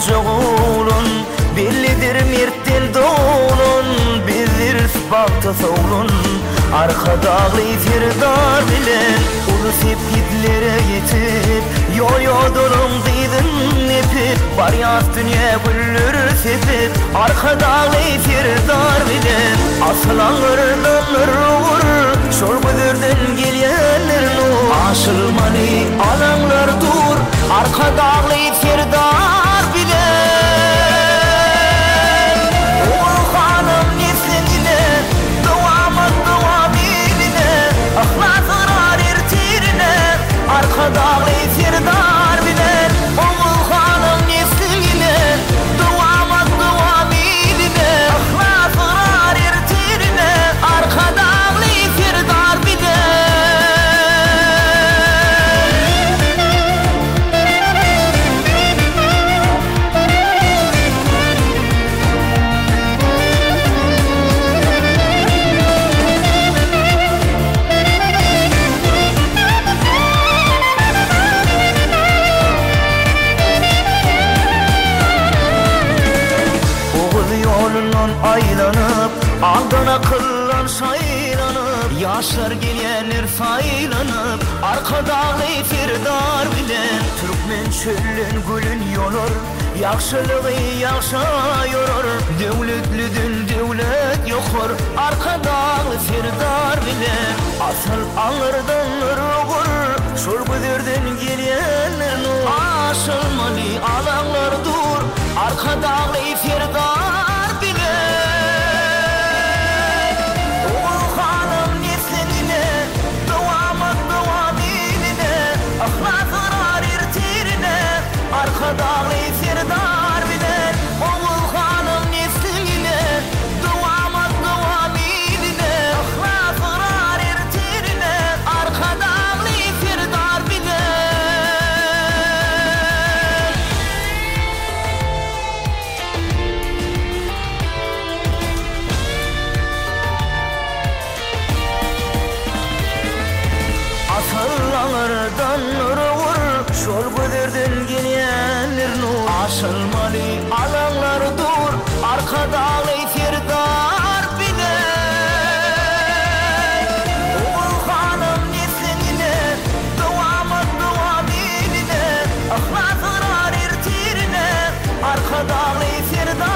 şoğulun, bellidir mertden doğulun, bizdir isbatta soğulun. Arkadağı firdar bilen, ulu sepkitlere yetip, yol yodulun dıydın nepip, var yaz dünya güllür sepip. Arkadağı firdar bilen, aslanlardan ırvur, şol güdürden gelyenler nur. Aşılmalı alanlar dur, arkadağı firdar bilen. Oğul hanım nesline, duamın duamiline, ahlat ırar ertirine, arkadağı firdar bilen. Oğul hanım nesline, duamın duamiline, ahlat ırar ertirine, arkadağı firdar bilen. Aylanıp, aldana kıllan saylanıp, yaşlar gelyenler saylanıp, arkadağı firdar bilen. Türkmen çölün gülün yolur, yakşılığı yakşa yorur, devletlüdün devlet yokur, arkadağı firdar bilen. Asıl ağırdan ırvur, şol güdürden gelyenler nur. Aşılmalı alanlar dur, arkadağı firdar. Arkadağı firdar bilen, oğul hanım nefsine, duamın duamiline, ahlat ırar ertirine, arkadağı firdar bilen. Asıllardan ırvur, şol güdürden gelyenler nur. Aşılmalı alanlar dur, arkadağı firdar bilen. Oğul hanım nesline, duamın duamiline, ahlat ırar ertirine, arkadağı firdar